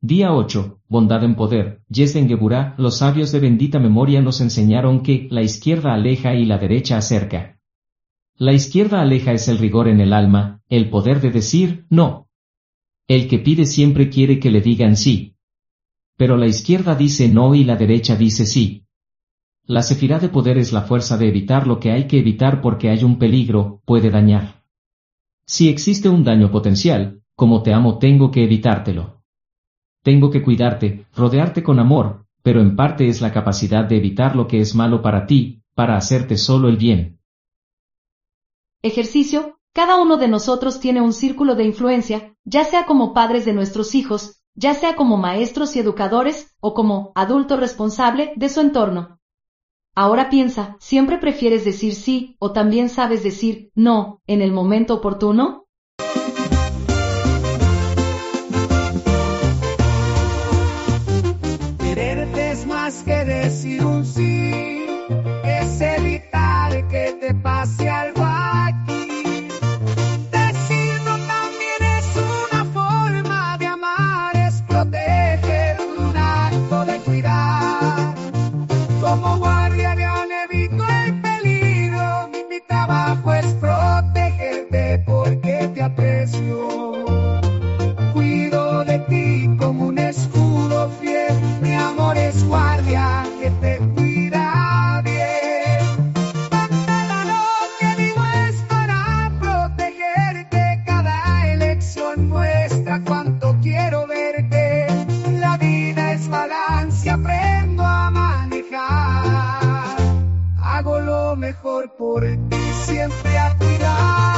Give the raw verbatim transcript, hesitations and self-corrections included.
Día ocho. Bondad en poder. Yesden Geburah, los sabios de bendita memoria nos enseñaron que la izquierda aleja y la derecha acerca. La izquierda aleja es el rigor en el alma, el poder de decir no. El que pide siempre quiere que le digan sí. Pero la izquierda dice no y la derecha dice sí. La sefirá de poder es la fuerza de evitar lo que hay que evitar porque hay un peligro, puede dañar. Si existe un daño potencial, como te amo tengo que evitártelo. Tengo que cuidarte, rodearte con amor, pero en parte es la capacidad de evitar lo que es malo para ti, para hacerte solo el bien. Ejercicio. Cada uno de nosotros tiene un círculo de influencia, ya sea como padres de nuestros hijos, ya sea como maestros y educadores, o como adulto responsable de su entorno. Ahora piensa, ¿siempre prefieres decir sí, o también sabes decir no, en el momento oportuno? Quererte es más que decir un sí, es evitar que te pase algo aquí. Decir no también es una forma de amar, es proteger un acto de cuidar. Como guardián evito el peligro, mi trabajo es protegerte porque te aprecio. Cuido de ti como un escudo fiel, mi amor es guardia que te cuida bien. Lo que digo es para protegerte, cada elección muestra cuánto quiero verte. La vida es balance, aprendo a manejar, hago lo mejor por ti, siempre a cuidar.